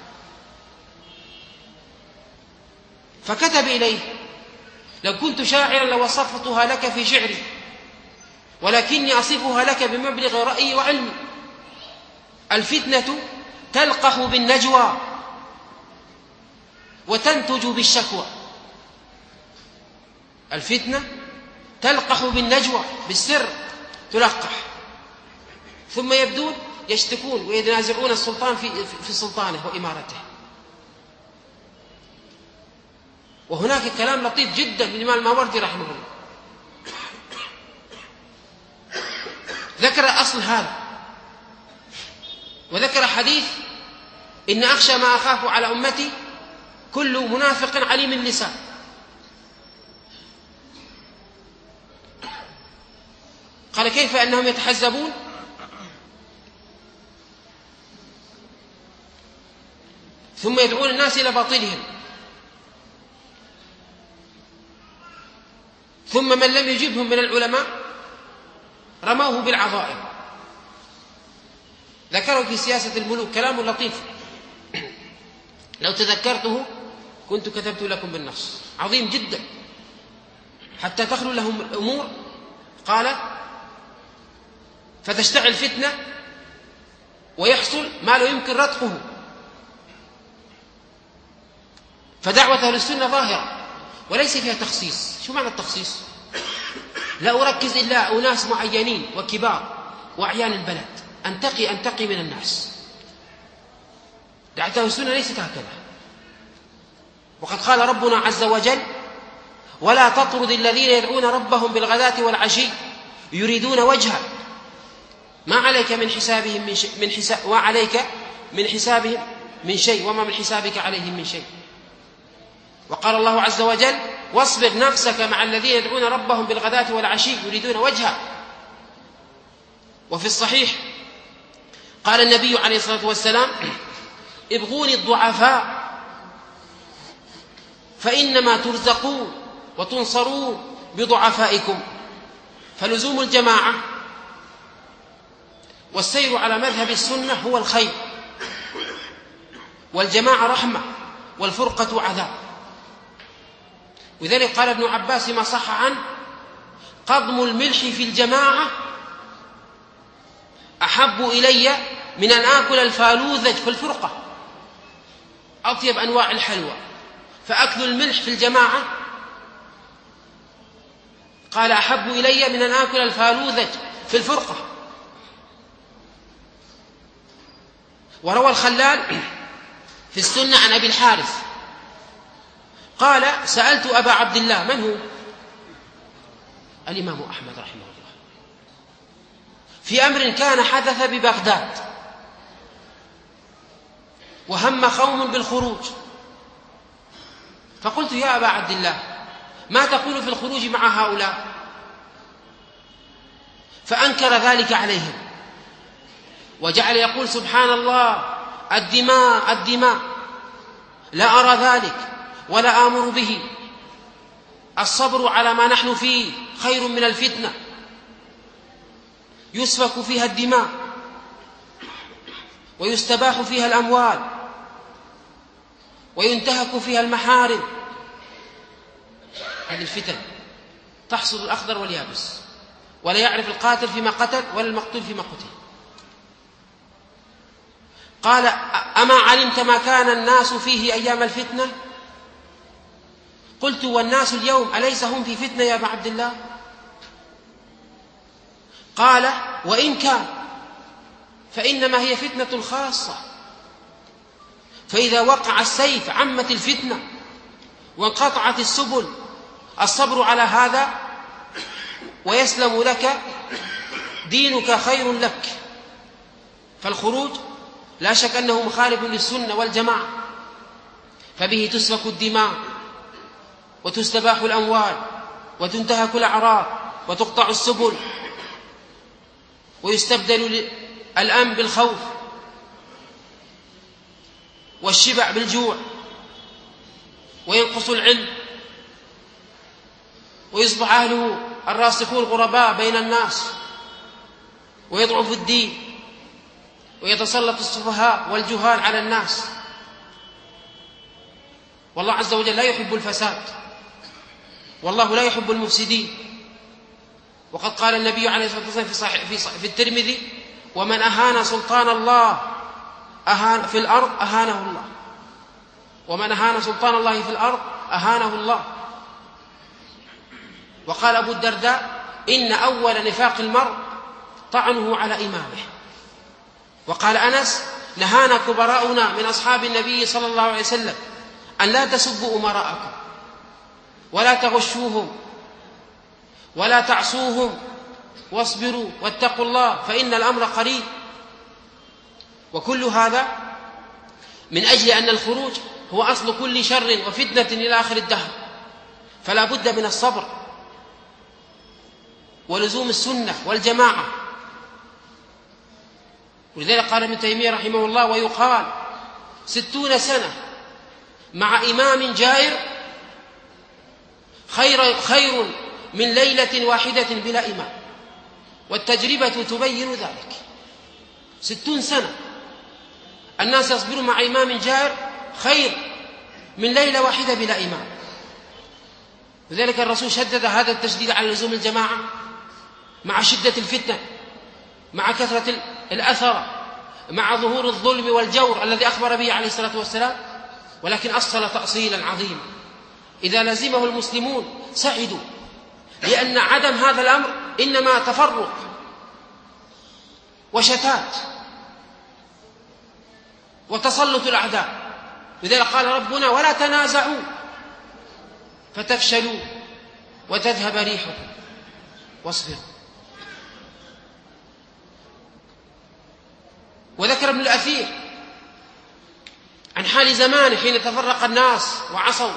فكتب إليه لو كنت شاعرا لوصفتها لك في شعري ولكني أصفها لك بمبلغ رأيي وعلمي. الفتنة تلقح بالنجوى وتنتج بالشكوى. الفتنة تلقح بالنجوى، بالسر تلقح، ثم يبدون يشتكون ويتنازعون السلطان في سلطانه وإمارته. وهناك كلام لطيف جدا من الإمام الماوردي رحمه الله، ذكر أصل هذا، وذكر حديث: إن أخشى ما أخاف على أمتي كل منافق عليم اللسان. قال: كيف أنهم يتحزبون؟ ثم يدعون الناس إلى باطلهم، ثم من لم يجبهم من العلماء رموه بالعظائم. ذكروا في سياسة الملوك كلام لطيف، لو تذكرته كنت كتبت لكم بالنص، عظيم جدا حتى تخلو لهم الأمور. قال: فتشتعل فتنة ويحصل ما لا يمكن ردقه، فدعوة أهل السنة ظاهرة وليس فيها تخصيص. شو معنى التخصيص؟ لا أركز إلا أناس معينين وكبار وأعيان البلد، أنتقي من الناس. دعوة أهل السنة ليست هكذا. وقد قال ربنا عز وجل: ولا تطرد الذين يدعون ربهم بالغداة والعشي يريدون وجهه ما عليك من حسابهم وعليك من حسابهم من شيء وما من حسابك عليهم من شيء. وقال الله عز وجل: واصبر نفسك مع الذين يدعون ربهم بالغداة والعشي يريدون وجهه. وفي الصحيح قال النبي عليه الصلاة والسلام: ابغوني الضعفاء فإنما ترزقون وتنصرون بضعفائكم. فلزوم الجماعة والسير على مذهب السنة هو الخير، والجماعة رحمة والفرقة عذاب. وذلك قال ابن عباس ما صح عنه: قضم الملح في الجماعة أحب إلي من أن آكل الفالوذج في الفرقة. أطيب أنواع الحلوى، فأكل الملح في الجماعة قال أحب إلي من أن آكل الفالوذج في الفرقة. وروى الخلال في السنة عن أبي الحارث قال: سألت أبا عبد الله. من هو؟ الإمام أحمد رحمه الله، في أمر كان حدث ببغداد، وهم قوم بالخروج، فقلت: يا أبا عبد الله، ما تقول في الخروج مع هؤلاء؟ فأنكر ذلك عليهم وجعل يقول: سبحان الله، الدماء الدماء، لا أرى ذلك ولا آمر به، الصبر على ما نحن فيه خير من الفتنة يسفك فيها الدماء ويستباح فيها الأموال وينتهك فيها المحارم. هذه الفتن تحصل الأخضر واليابس، ولا يعرف القاتل فيما قتل ولا المقتول فيما قتل. قال: أما علمت ما كان الناس فيه أيام الفتنة؟ قلت: والناس اليوم أليس هم في فتنة يا أبا عبد الله؟ قال: وإن كان، فإنما هي فتنة خاصة، فإذا وقع السيف عمت الفتنة وانقطعت السبل. الصبر على هذا ويسلم لك دينك خير لك. فالخروج لا شك أنه مخالف للسنة والجماعة، فبه تسفك الدماء وتستباح الأموال وتنتهك الأعراض وتقطع السبل ويستبدل الأمن بالخوف والشبع بالجوع، وينقص العلم ويصبح أهله الراسخون غرباء بين الناس، ويضعف الدين ويتسلط السفهاء والجهال على الناس. والله عز وجل لا يحب الفساد، والله لا يحب المفسدين. وقد قال النبي عليه الصلاة والسلام في الترمذي: ومن أهان سلطان الله في الأرض أهانه الله، ومن أهان سلطان الله في الأرض أهانه الله. وقال أبو الدرداء: إن أول نفاق المرء طعنه على إمامه. وقال أنس: نهانا كبراؤنا من أصحاب النبي صلى الله عليه وسلم أن لا تسبوا أمراءكم ولا تغشوهم ولا تعصوهم واصبروا واتقوا الله فإن الأمر قريب. وكل هذا من أجل أن الخروج هو أصل كل شر وفتنة إلى آخر الدهر، فلا بد من الصبر ولزوم السنة والجماعة. ولذلك قال ابن تيمية رحمه الله: ويقال 60 سنة مع إمام جائر خير من ليلة واحدة بلا إمام، والتجربة تبين ذلك. 60 سنة الناس يصبرون مع إمام جائر خير من ليلة واحدة بلا إمام. لذلك الرسول شدد هذا التشديد على لزوم الجماعة مع شدة الفتنة، مع كثرة الأثر، مع ظهور الظلم والجور الذي أخبر به عليه الصلاة والسلام. ولكن أصل تأصيلا عظيما إذا لزمه المسلمون سعدوا، لأن عدم هذا الأمر إنما تفرق وشتات وتسلط الأعداء. لذلك قال ربنا: ولا تنازعوا فتفشلوا وتذهب ريحكم واصبروا. وذكر ابن الأثير عن حال زمانه حين تفرق الناس وعصوا،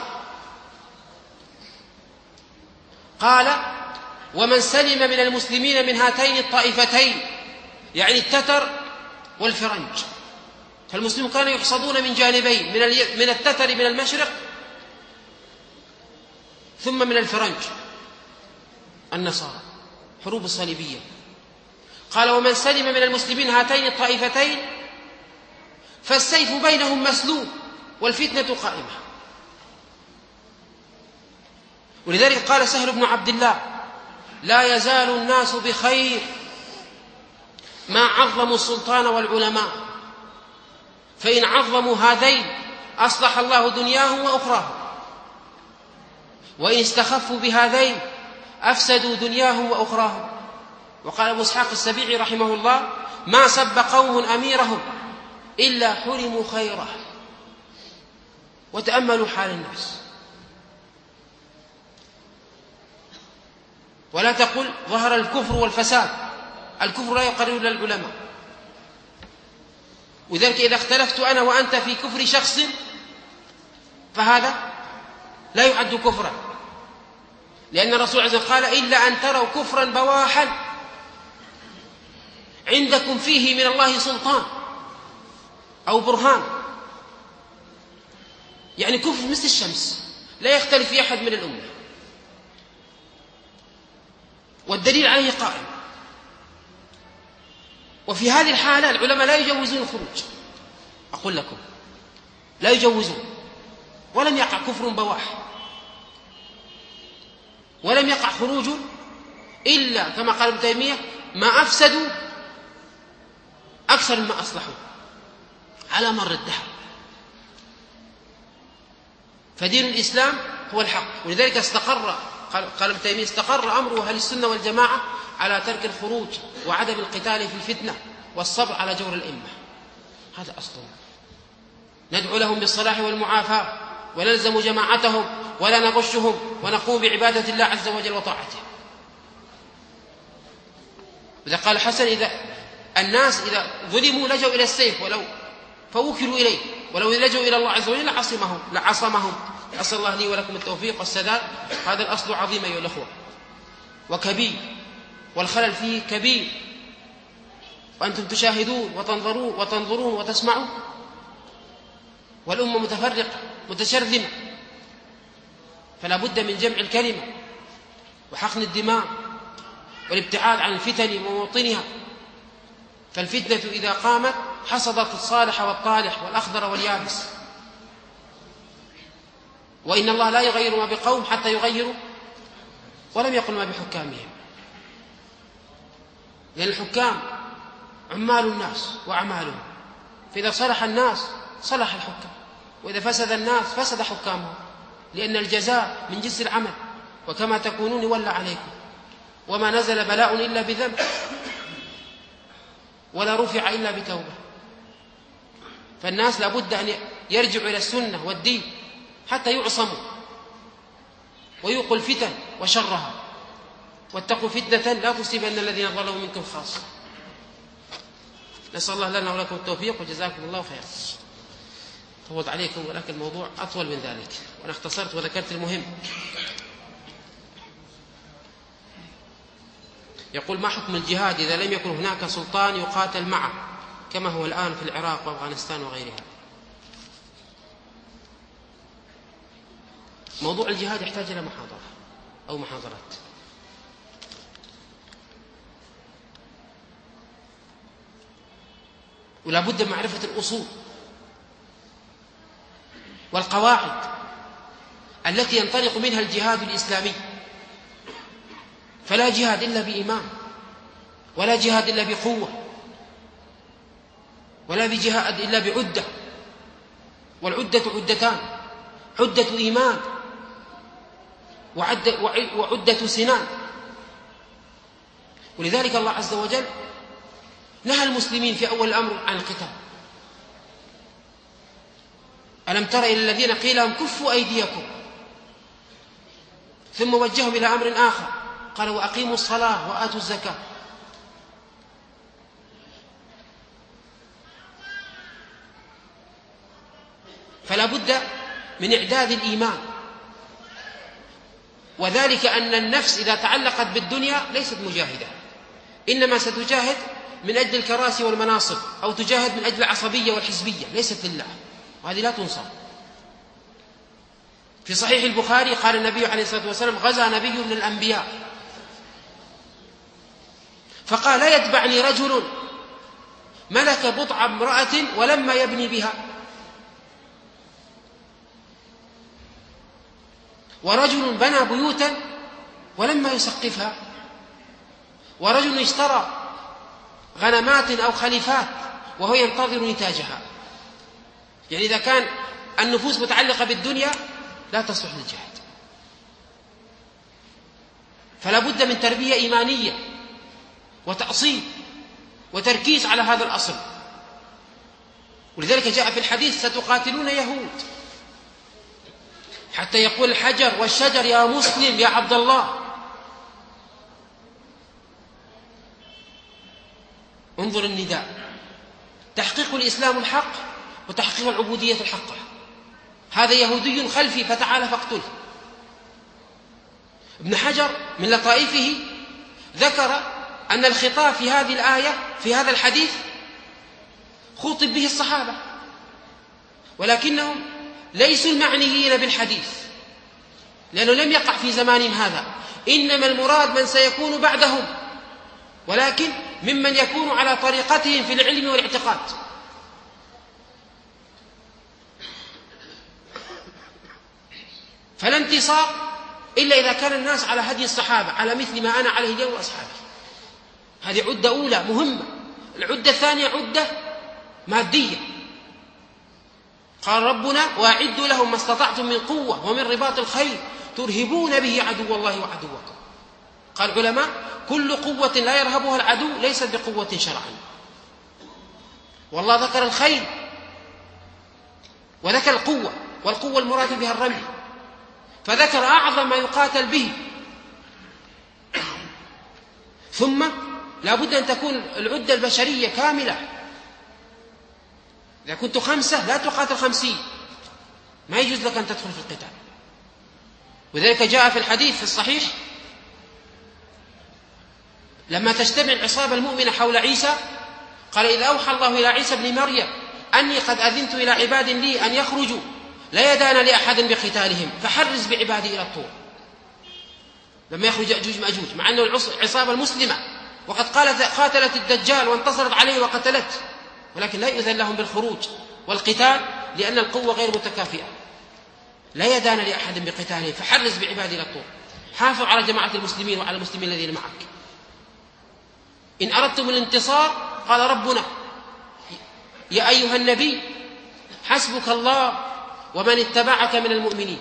قال: ومن سلم من المسلمين من هاتين الطائفتين، يعني التتر والفرنج. فالمسلمون كانوا يحصدون من جانبين، من التتر من المشرق، ثم من الفرنج النصارى، حروب الصليبية. قال: ومن سلم من المسلمين هاتين الطائفتين فالسيف بينهم مسلول والفتنة قائمة. ولذلك قال سهل بن عبد الله: لا يزال الناس بخير ما عظموا السلطان والعلماء، فإن عظموا هذين أصلح الله دنياهم وأخراهم، وإن استخفوا بهذين أفسدوا دنياهم وأخراهم. وقال أبو إسحاق السبيعي رحمه الله: ما سب قوم أميرهم إلا حرموا خيره. وتأملوا حال الناس، ولا تقل ظهر الكفر والفساد، الكفر لا يقرر إلا العلماء. وذلك إذا اختلفت أنا وأنت في كفر شخص فهذا لا يعد كفرا، لأن الرسول عز وجل قال: إلا أن تروا كفرا بواحا عندكم فيه من الله سلطان أو برهان. يعني كفر مثل الشمس لا يختلف في أحد من الأمة، والدليل عليه قائم. وفي هذه الحالة العلماء لا يجوزون الخروج، أقول لكم لا يجوزون، ولم يقع كفر بواح، ولم يقع خروج إلا كما قال ابن تيمية: ما أفسدوا أكثر مما أصلحوا على مر الدهر. فدين الإسلام هو الحق. ولذلك قال ابن تيمية: استقر أمر أهل السنة والجماعة على ترك الخروج وعدم القتال في الفتنة والصبر على جور الأئمة. هذا أصلنا. ندعو لهم بالصلاح والمعافاة، ونلزم جماعتهم ولا نغشهم، ونقوم بعبادة الله عز وجل وطاعته. إذا قال حسن: الناس إذا ظلموا لجوا إلى السيف ولو فوكلوا إليه، ولو لجوا إلى الله عز وجل لعصمهم. أسأل الله لي ولكم التوفيق والسداد. هذا الأصل عظيم أيها الأخوة وكبير، والخلل فيه كبير، وأنتم تشاهدون وتنظرون وتسمعون، والأمة متفرقة متشرذمة، فلا بد من جمع الكلمة وحقن الدماء والابتعاد عن الفتن وموطنها. فالفتنة إذا قامت حصدت الصالح والطالح والأخضر واليابس. وإن الله لا يغير ما بقوم حتى يغيروا، ولم يقل ما بحكامهم، لأن الحكام عمال الناس وأعمالهم، فإذا صلح الناس صلح الحكام، وإذا فسد الناس فسد حكامهم، لأن الجزاء من جنس العمل، وكما تكونون يولى عليكم، وما نزل بلاء إلا بذنب ولا رفع إلا بتوبة. فالناس لابد أن يرجعوا إلى السنة والدين حتى يعصموا ويوقوا الفتن وشرها، واتقوا فتنة لا تصيبن الذين ظلموا منكم خاصة. نسأل الله لنا ولكم التوفيق، وجزاكم الله خيرا. طولت عليكم، ولكن الموضوع أطول من ذلك، وأنا اختصرت وذكرت المهم. يقول: ما حكم الجهاد إذا لم يكن هناك سلطان يقاتل معه كما هو الآن في العراق وأفغانستان وغيرها؟ موضوع الجهاد يحتاج إلى محاضرة أو محاضرات. ولا بد من معرفة الأصول والقواعد التي ينطلق منها الجهاد الإسلامي. فلا جهاد إلا بإيمان، ولا جهاد إلا بقوة، ولا جهاد إلا بعدة، والعدة عدتان: عدة إيمان وعدة سنان. ولذلك الله عز وجل نهى المسلمين في أول الأمر عن القتال. ألم تر إلى الذين قيل لهم كفوا أيديكم ثم وجههم إلى أمر آخر، قال: وأقيموا الصلاة وآتوا الزكاة. فلا بد من إعداد الإيمان، وذلك أن النفس إذا تعلقت بالدنيا ليست مجاهدة، إنما ستجاهد من أجل الكراسي والمناصب، أو تجاهد من أجل العصبية والحزبية، ليست لله، وهذه لا تنصر. في صحيح البخاري قال النبي عليه الصلاة والسلام: غزا نبي من الأنبياء فقال: لا يتبعني رجل ملك بضع امرأة ولما يبني بها، ورجل بنى بيوتا ولما يسقفها، ورجل اشترى غنمات أو خليفات وهو ينتظر نتاجها. يعني إذا كان النفوس متعلقة بالدنيا لا تصلح للجهاد. فلا بد من تربية إيمانية وتأصيل وتركيز على هذا الأصل. ولذلك جاء في الحديث: ستقاتلون يهود حتى يقول الحجر والشجر يا مسلم يا عبد الله. انظر النداء: تحقيق الإسلام الحق وتحقيق العبودية الحقة. هذا يهودي خلفي فتعال فاقتله. ابن حجر من لطائفه ذكر أن الخطاب في هذه الآية في هذا الحديث خطب به الصحابة، ولكنهم ليسوا المعنيين بالحديث، لأنه لم يقع في زمانهم هذا، إنما المراد من سيكون بعدهم، ولكن ممن يكون على طريقتهم في العلم والاعتقاد. فلا انتصار إلا إذا كان الناس على هدي الصحابة، على مثل ما أنا عليه اليوم وأصحابي. هذه عدة أولى مهمة. العدة الثانية عدة مادية. قال ربنا: وأعدوا لهم ما استطعتم من قوة ومن رباط الخيل ترهبون به عدو الله وعدوكم. قال العلماء: كل قوة لا يرهبها العدو ليست بقوة شرعا. والله ذكر الخيل وذكر القوة، والقوة المراد بها الرمي، فذكر أعظم ما يقاتل به. ثم لا بد أن تكون العدة البشرية كاملة. إذا كنت 5 لا تقاتل 50، ما يجوز لك أن تدخل في القتال. وذلك جاء في الحديث في الصحيح: لما تجتمع العصابة المؤمنة حول عيسى، قال: إذا أوحى الله إلى عيسى بن مريم أني قد أذنت إلى عباد لي أن يخرجوا لا يدان لأحد بقتالهم فحرز بعبادي إلى الطور. لما يخرج يأجوج مأجوج، مع أنه العصابة المسلمة وقد قاتلت الدجال وانتصرت عليه وقتلته، ولكن لا يؤذن لهم بالخروج والقتال لأن القوة غير متكافئة. لا يدان لأحد بقتالهم فحرز بعبادي إلى الطور. حافظ على جماعة المسلمين وعلى المسلمين الذين معك. إن أردتم الانتصار قال ربنا يا أيها النبي حسبك الله ومن اتبعك من المؤمنين.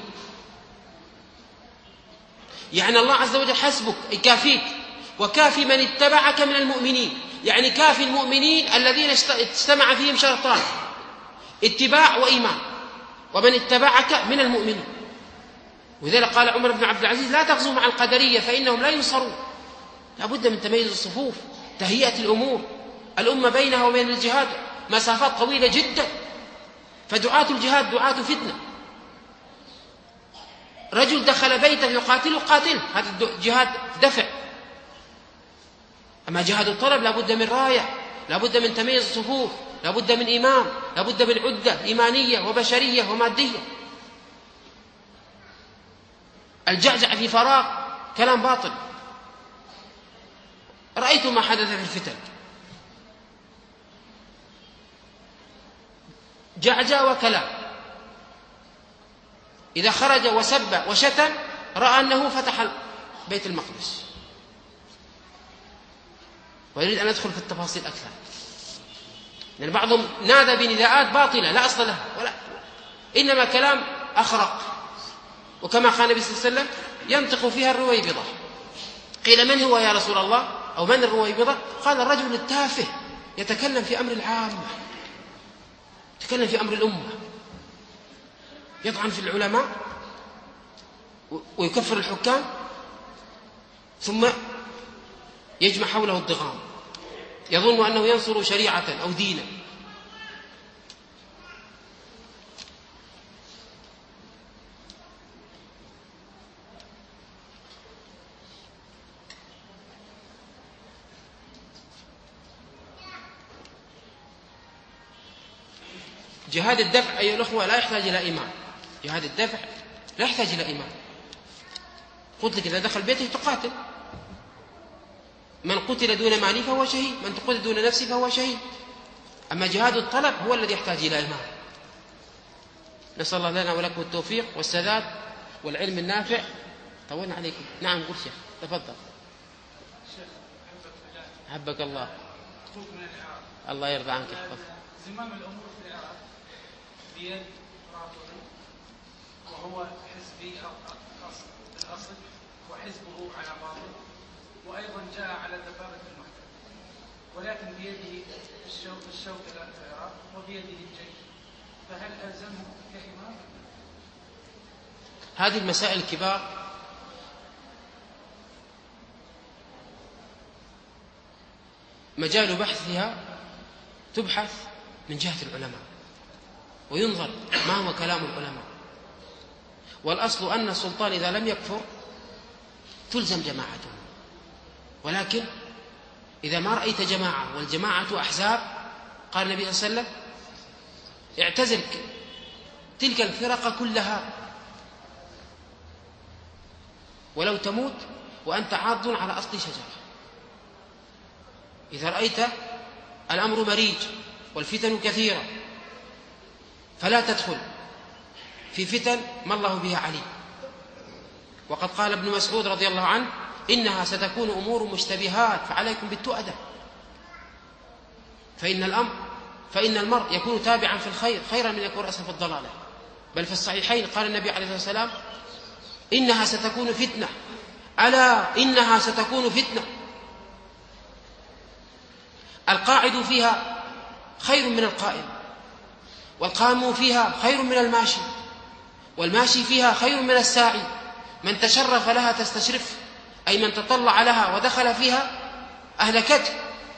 يعني الله عز وجل حسبك أي كافيك، وكافي من اتبعك من المؤمنين، يعني كافي المؤمنين الذين اجتمع فيهم شرطان: اتباع وإيمان. ومن اتبعك من المؤمنين. وذلك قال عمر بن عبد العزيز: لا تغزوا مع القدرية فإنهم لا ينصرون. لا بد من تمييز الصفوف، تهيئة الأمور. الأمة بينها وبين الجهاد مسافات طويلة جدا، فدعاة الجهاد دعاة فتنة. رجل دخل بيته يقاتله قاتله، هذا جهاد دفع. أما جهاد الطلب لا بد من راية، لا بد من تمييز الصفوف، لا بد من إمام، لا بد من عدة إيمانية وبشرية ومادية. الجعجع في فراغ كلام باطل. رأيت ما حدث في الفتن، جعجع وكلام. إذا خرج وسب وشتم رأى أنه فتح بيت المقدس. ويريد أن أدخل في التفاصيل أكثر، لأن بعضهم نادى بنداءات باطلة لا أصل لها، إنما كلام أخرق. وكما قال النبي صلى الله عليه وسلم: ينطق فيها الرويبضة. قيل: من هو يا رسول الله؟ أو من الرويبضة؟ قال: الرجل التافه يتكلم في أمر العامة، يتكلم في أمر الأمة، يطعن في العلماء ويكفر الحكام، ثم يجمع حوله الضغام، يظن أنه ينصر شريعة أو دينا. جهاد الدفع أيها الأخوة لا يحتاج إلى إمام. جهاد الدفع لا يحتاج إلى إمام. قلت لك: إذا دخل بيته تقاتل. من قتل دون ماله فهو شهيد، من قتل دون نفسه فهو شهيد. أما جهاد الطلب هو الذي يحتاج إلى إمام. نسأل الله لنا ولكم التوفيق والسداد والعلم النافع. طولنا عليكم. نعم قل شيخ، تفضل. حبك الله. الله يرضى عنك. زمام الأمور في العراق بيد رافضي، وهو حزبي الأصل، وحزبه على باطل، وأيضا جاء على دبابة المحتل، ولكن بيده الشوكة في العراق وبيده الجيش، فهل ألزمه كإمام؟ هذه المسائل الكبار مجال بحثها تبحث من جهة العلماء، وينظر ما هو كلام العلماء. والأصل أن السلطان إذا لم يكفر تلزم جماعته، ولكن إذا ما رأيت جماعة والجماعة أحزاب، قال النبي صلى الله عليه وسلم: اعتزل تلك الفرق كلها ولو تموت وأنت عاض على أصل شجرة. إذا رأيت الأمر مريج والفتن كثيرة فلا تدخل في فتن ما الله بها عليم. وقد قال ابن مسعود رضي الله عنه: إنها ستكون أمور مشتبهات فعليكم بالتؤدة، فإن المرء يكون تابعا في الخير خيرا من يكون رأسا في الضلالة. بل في الصحيحين قال النبي عليه الصلاة والسلام: إنها ستكون فتنة، ألا إنها ستكون فتنة القاعد فيها خير من القائم، والقائم فيها خير من الماشي، والماشي فيها خير من الساعي. من تشرف لها تستشرف، أي من تطلع لها ودخل فيها أهلكته.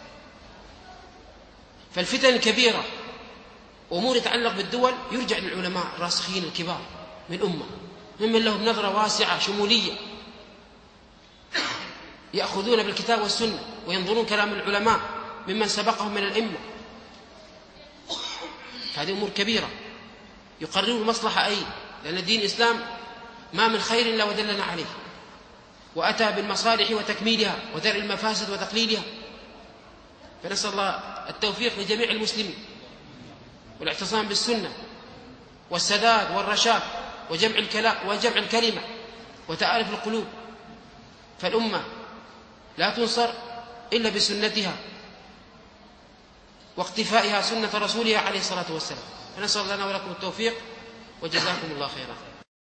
فالفتن الكبيرة أمور يتعلق بالدول يرجع للعلماء الراسخين الكبار من الأمة، ممن لهم نظرة واسعة شمولية، يأخذون بالكتاب والسنة وينظرون كلام العلماء ممن سبقهم من الأئمة. هذه أمور كبيرة يقررون المصلحة لأن دين الإسلام ما من خير إلا ودلنا عليه، وأتى بالمصالح وتكميلها ودرء المفاسد وتقليلها. فنسأل الله التوفيق لجميع المسلمين والاعتصام بالسنة والسداد والرشاد وجمع الكلمة وتآلف القلوب. فالأمة لا تنصر إلا بسنتها واقتفائها سنة رسولها عليه الصلاة والسلام. فنسأل لنا ولكم التوفيق، وجزاكم الله خيرا.